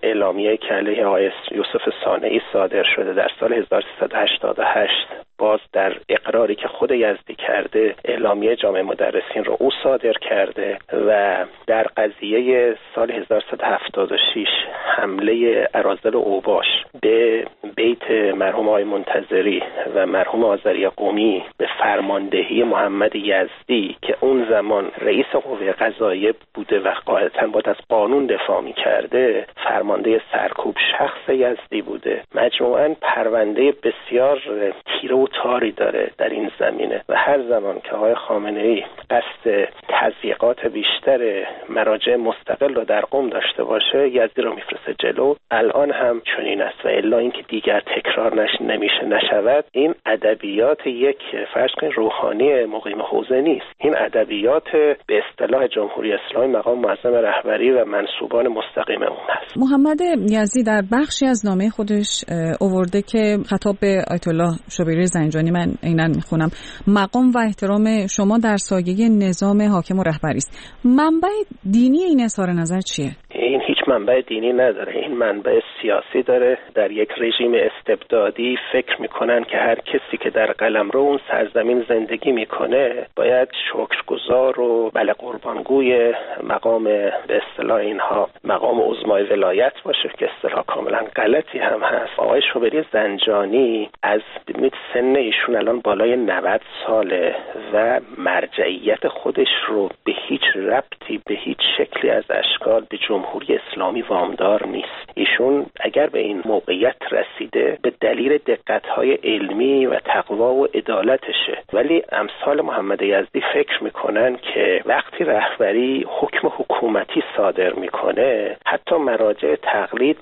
اعلامیه که علیه آقای یوسف صانعی صادر شده در سال 1388 باز در اقراری که خود یزدی کرده اعلامیه جامعه مدرسین رو او صادر کرده و در قضیه سال 1376 حمله اراذل اوباش به بیت مرحوم آقای منتظری و مرحوم آذری قمی به فرماندهی محمد یزدی که اون زمان رئیس قوه قضاییه بوده و قاعدتاً باید از قانون دفاع می‌کرده، فرمانده سرکوب شخص یزدی بوده. مجموعاً پرونده بسیار تیره و تاری داره در این زمینه و هر زمان که آقای خامنه‌ای قصد تضییقات بیشتر مراجع مستقل رو در قم داشته باشه، یزدی رو میفرسته جلو. الان هم چنین است و الا اینکه دیگر تکرار نشود. این ادبیات یک فرض کنید روحانی مقیم حوزه نیست. این ادبیات به اصطلاح جمهوری اسلامی مقام معظم رهبری و منسوبان مستقیم اون هست. محمد یزدی در بخشی از نامه خودش آورده که خطاب به آیت الله شوبری زنجانی، من عیناً میخونم: مقام و احترام شما در سایه نظام حاکم و رهبری است. منبع دینی این اظهار نظر چیه؟ این هیچ منبع دینی نداره، این منبع سیاسی داره. در یک رژیم استبدادی فکر میکنن که هر کسی که در قلمرو اون سرزمین زندگی میکنه باید شکرگزار و قربانگوی مقام به اصطلاح اینها مقام عظمای ولایت باشه که اصطلاح کاملا غلطی هم هست. آقای شوبری زنجانی از سن ایشون الان بالای 90 ساله و مرجعیت خودش رو به هیچ ربطی به هیچ شکلی از اشکال به جمهوری اسلامی وامدار نیست. ایشون اگر به این موقعیت رسیده به دلیل دقت‌های علمی و تقوا و عدالتشه، ولی امثال محمد یزدی فکر میکنن که وقتی رهبری حکم حکومتی صادر میکنه حتی مراجع تقلید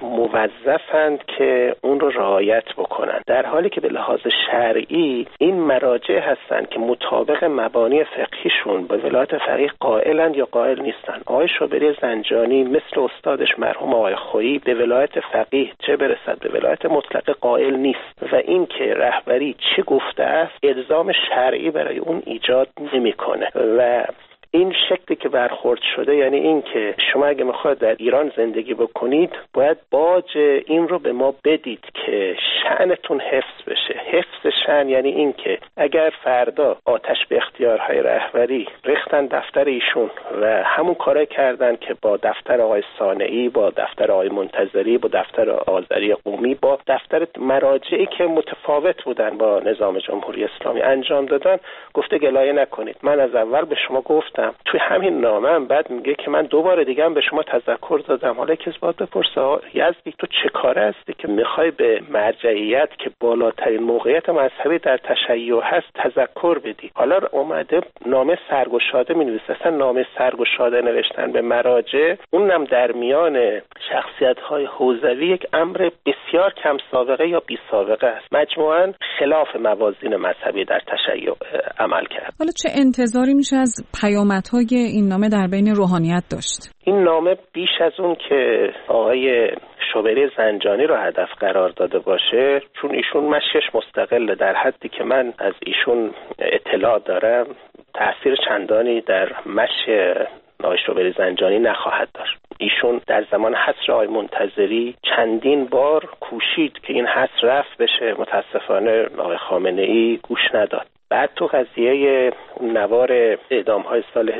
موظفند که اون رو رعایت بکنن، در حالی که به لحاظ شرعی این مراجع هستند که مطابق مبانی فقهیشون به ولایت فقیه قائلند یا قائل نیستند. آقای شوبری زنجانی مثل استادش مرحوم آقای خویی به ولایت فقیه چه برسد به ولایت مطلق قائل نیست و این که رهبری چه گفته است الزام شرعی برای اون ایجاد نمیکنه و این شکلی که برخورد شده یعنی این که شما اگه میخواید در ایران زندگی بکنید باید باج این رو به ما بدید که شأنتون حفظ بشه. حفظ شأن یعنی این که اگر فردا آتش به اختیارهای رهبری ریختن دفتر ایشون و همون کارا کردن که با دفتر آقای صانعی، با دفتر آقای منتظری، با دفتر آذری قمی، با دفتر مراجعی که متفاوت بودن با نظام جمهوری اسلامی انجام دادن، گفته گلایه نکنید. من از اول به شما گفتم، توی همین نامه هم بعد میگه که من دوباره دیگه هم به شما تذکر دادم. حالا کسی باید بپرسه یزدی تو چه کاره هستی که میخوای به مرجعیت که بالاترین موقعیت مذهبی در تشیع هست تذکر بدی؟ حالا اومده نامه سرگشاده مینویسه. اصلا نامه سرگشاده نوشتن به مراجع، اونم در میان شخصیت‌های حوزوی، یک امر بسیار کم سابقه یا بی سابقه است. مجموعاً خلاف موازین مذهبی در تشیع عمل کرد. حالا چه انتظاری میشه از پیامدهای این نامه در بین روحانیت داشت؟ این نامه بیش از اون که آقای شوبری زنجانی رو هدف قرار داده باشه، چون ایشون مشیش مستقله، در حدی که من از ایشون اطلاع دارم تأثیر چندانی در مشی آقای شوبری زنجانی نخواهد داشت. ایشون در زمان حصر آقای منتظری چندین بار کوشید که این حصر رفع بشه، متاسفانه آقای خامنه‌ای گوش نداد. بعد تو قضیه نوار اعدام‌های سال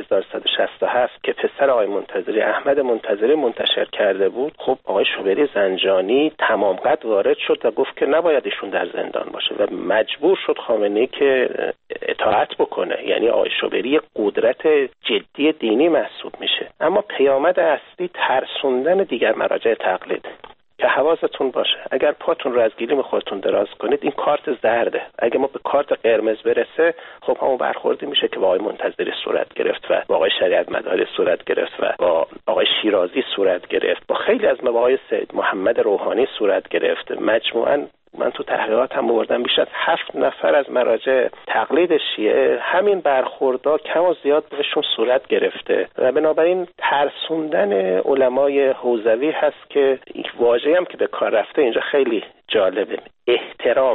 1167 که پسر آقای منتظری، احمد منتظری، منتشر کرده بود، خب آقای شوبری زنجانی تمام قد وارد شد و گفت که نباید ایشون در زندان باشه و مجبور شد خامنه‌ای که اطاعت بکنه. یعنی آقای شوبری قدرت جدی دینی محسوب میشه. اما پیامد اصلی ترسوندن دیگر مراجع تقلید که حواستون باشه اگر پاتون رو از گلیم خودتون دراز کنید این کارت زرده. اگه ما به کارت قرمز برسه خب همون برخوردی میشه که با آقای منتظری صورت گرفت و با آقای شریعت مداری صورت گرفت و با آقای شیرازی صورت گرفت، با خیلی از مباحث سید محمد روحانی صورت گرفت. مجموعاً من تو تحقیقات هم آوردم بیش از 7 نفر از مراجع تقلید شیعه همین برخوردها کم و زیاد بهشون صورت گرفته و بنابراین ترسوندن علمای حوزوی هست که یک واژه‌ای هم که به کار رفته اینجا خیلی جالبه: احترام.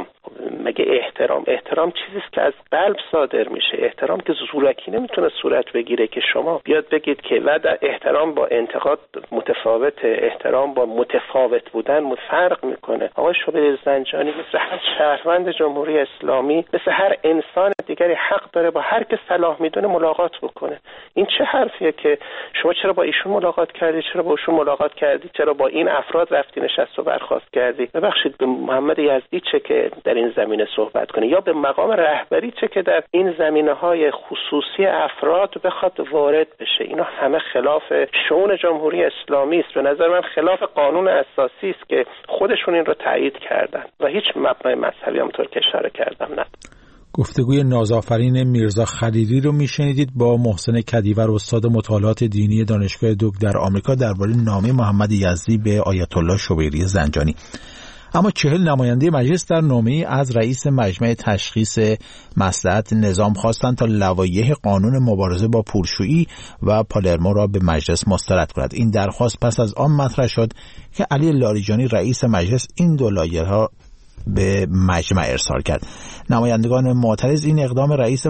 مگه احترام چیزی است که از قلب صادر میشه. احترام که زورکی نمیتونه صورت بگیره که شما بیاد بگید که احترام با انتقاد متفاوت، احترام با متفاوت بودن فرق میکنه. آقای شوبیر زنجانی مثل هر شهروند جمهوری اسلامی، مثل هر انسان دیگری حق داره با هر که صلاح میدونه ملاقات بکنه. این چه حرفیه که شما چرا با ایشون ملاقات کردی، چرا با ایشون ملاقات کردی، چرا با این افراد رفتی نشست و برخاست کردی؟ ببخشید به محمد یزدی چه که در این زمینه صحبت کنه، یا به مقام رهبری چه که در این زمینه‌های خصوصی افراد بخواد وارد بشه. اینا همه خلاف شؤون جمهوری اسلامی است. به نظر من خلاف قانون اساسی است که خودشون این رو تایید کردن و هیچ مبنای مذهبی همونطور که اشاره کردم نه. گفتگوی نازآفرین میرزا خلیلی رو میشنیدید با محسن کدیور، استاد مطالعات دینی دانشگاه دوک در آمریکا، درباره نامه محمد یزدی به آیت الله شوبیری زنجانی. اما 40 نماینده مجلس در نامه‌ای از رئیس مجمع تشخیص مصلحت نظام خواستند تا لوایح قانون مبارزه با پولشویی و پالرمو را به مجلس مسترد کند. این درخواست پس از آن مطرح شد که علی لاریجانی رئیس مجلس این دو لایحه به مجمع ارسال کرد. نمایندگان معترض این اقدام رئیس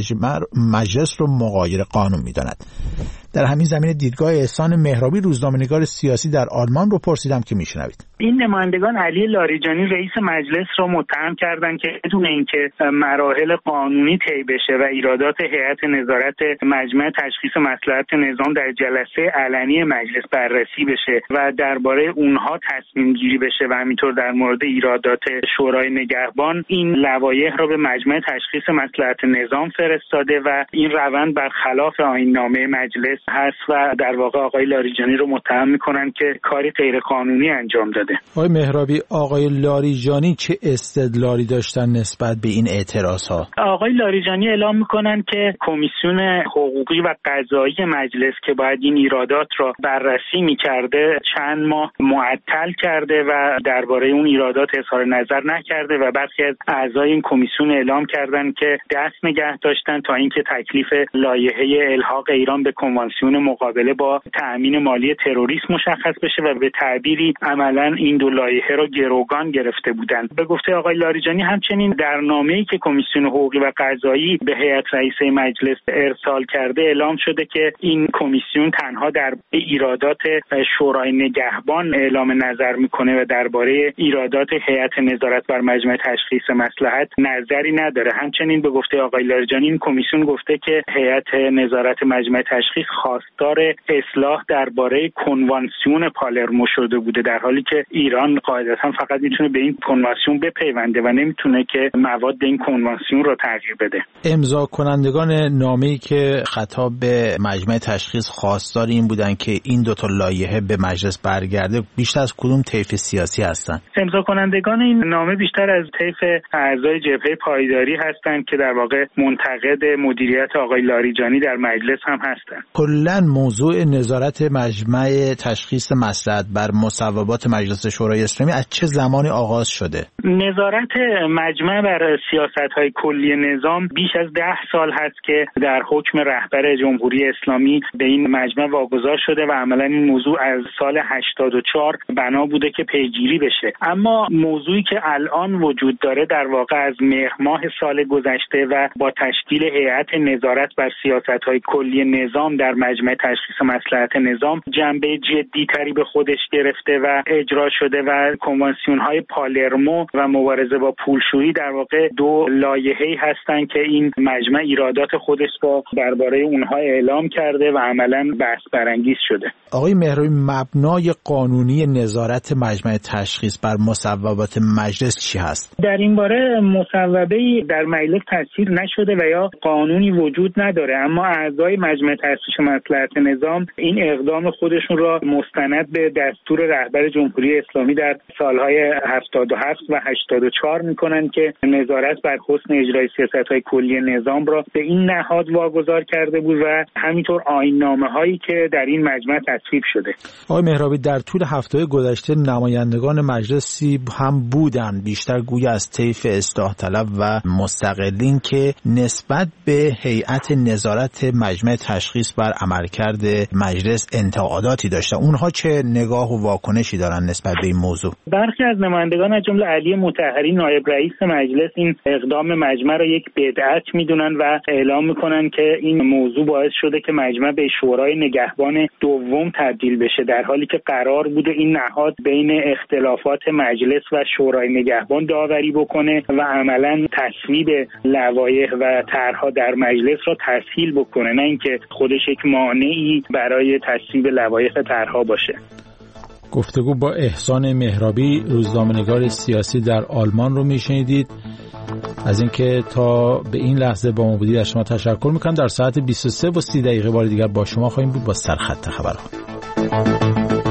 مجلس رو مغایر قانون می‌دانند. در همین زمینه دیدگاه احسان مهرابی، روزنامه‌نگار سیاسی در آلمان رو پرسیدم که میشنوید. این نمایندگان علی لاریجانی رئیس مجلس رو متهم کردند که بدون اینکه مراحل قانونی طی بشه و ایرادات هیئت نظارت مجمع تشخیص مصلحت نظام در جلسه علنی مجلس بررسی بشه و درباره اونها تصمیم گیری بشه و همینطور در مورد ایرادات شورای نگهبان این لوایح رو به مجمع تشخیص مصلحت نظام فرستاده و این روند برخلاف آیین‌نامه مجلس هست و در واقع آقای لاریجانی رو متهم میکنن که کاری غیر قانونی انجام داده. آقای مهرابی، آقای لاریجانی چه استدلالی داشتن نسبت به این اعتراضها؟ آقای لاریجانی اعلام میکنن که کمیسیون حقوقی و قضایی مجلس که باید این ایرادات را بررسی میکرده چند ماه معطل کرده و درباره اون ایرادات اظهار نظر نکرده و برخی از اعضای این کمیسیون اعلام کردن که دست نگه داشتن تا اینکه تکلیف لایحه الحاق ایران به کنوانسیون مقابله با تأمین مالی تروریسم مشخص بشه و به تعبیری عملاً این دو لایحه را گروگان گرفته بودند. به گفته آقای لاریجانی همچنین در نامه‌ای که کمیسیون حقوقی و قضایی به هیئت رئیسه مجلس ارسال کرده اعلام شده که این کمیسیون تنها در ایرادات شورای نگهبان اعلام نظر میکنه و درباره ایرادات هیئت نظارت بر مجمع تشخیص مصلحت نظری نداره. همچنین به گفته آقای لاریجانی این کمیسیون گفته که هیئت نظارت مجمع تشخیص خواستار اصلاح درباره کنوانسیون پالرمو شده بوده، در حالی که ایران قاعدتا فقط میتونه به این کنوانسیون بپیونده و نمیتونه که مواد این کنوانسیون رو تغییر بده. امضا کنندگان نامه‌ای که خطاب به مجمع تشخیص خواستار این بودن که این دو تا لایحه به مجلس برگرده، بیشتر از کدوم طیف سیاسی هستن؟ امضا کنندگان این نامه بیشتر از طیف اعضای جبهه پایداری هستند که در واقع منتقد مدیریت آقای لاریجانی در مجلس هم هستند. کلاً موضوع نظارت مجمع تشخیص مصلحت بر مصوبات مجلس شورای اسلامی از چه زمانی آغاز شده؟ نظارت مجمع بر سیاست‌های کلی نظام بیش از 10 سال هست که در حکم رهبر جمهوری اسلامی به این مجمع واگذار شده و عملاً این موضوع از سال 84 بنا بوده که پیگیری بشه. اما موضوعی که الان وجود داره در واقع از مهر ماه سال گذشته و با تشکیل هیئت نظارت بر سیاست‌های کلی نظام در مجمع تشخیص مصلحت نظام جنبه جدی‌تری به خودش گرفته و اجرا شده و کنوانسیون‌های پالرمو و مبارزه با پولشویی در واقع دو لایحه‌ای هستند که این مجمع ایرادات خودش رو درباره اونها اعلام کرده و عملاً بحث برانگیز شده. آقای مهرابی، مبنای قانونی نظارت مجمع تشخیص بر مصوبات مجلس چی هست؟ در این باره مصوبه‌ای در مجلس تصویب نشده و یا قانونی وجود نداره، اما اعضای مجمع تشخیص مصلحت نظام این اقدام خودشون را مستند به دستور رهبر جمهوری اسلامی در سالهای 77 و 84 میکنن که نظارت بر حسن اجرای سیاست‌های کلی نظام را به این نهاد واگذار کرده بود و همینطور آیین‌نامه‌هایی که در این مجمع تصویب شده. آقای مهرابی، در طول هفته‌های گذشته نمایندگان مجلسی هم بودند، بیشتر گویا از طیف اصلاح طلب و مستقلین، که نسبت به هیئت نظارت مجمع تشخیص بر عملکرد مجلس انتقاداتی داشتن. اونها چه نگاه و واکنشی دارن نسبت به این موضوع؟ برخی از نمایندگان از جمله علی بقیه مطهرین نایب رئیس مجلس این اقدام مجمع را یک بدعت میدونن و اعلام میکنن که این موضوع باعث شده که مجمع به شورای نگهبان دوم تبدیل بشه، در حالی که قرار بوده این نهاد بین اختلافات مجلس و شورای نگهبان داوری بکنه و عملاً تصویب لوایح و طرح‌ها در مجلس را تسهیل بکنه، نه اینکه خودش یک مانعی برای تصویب لوایح طرح‌ها باشه. گفتگو با احسان مهرابی، روزنامه‌نگار سیاسی در آلمان رو میشنیدید. از اینکه تا به این لحظه با ما بودید از شما تشکر میکنم. در ساعت 23:30 بار دیگر با شما خواهیم بود با سرخط خبرها.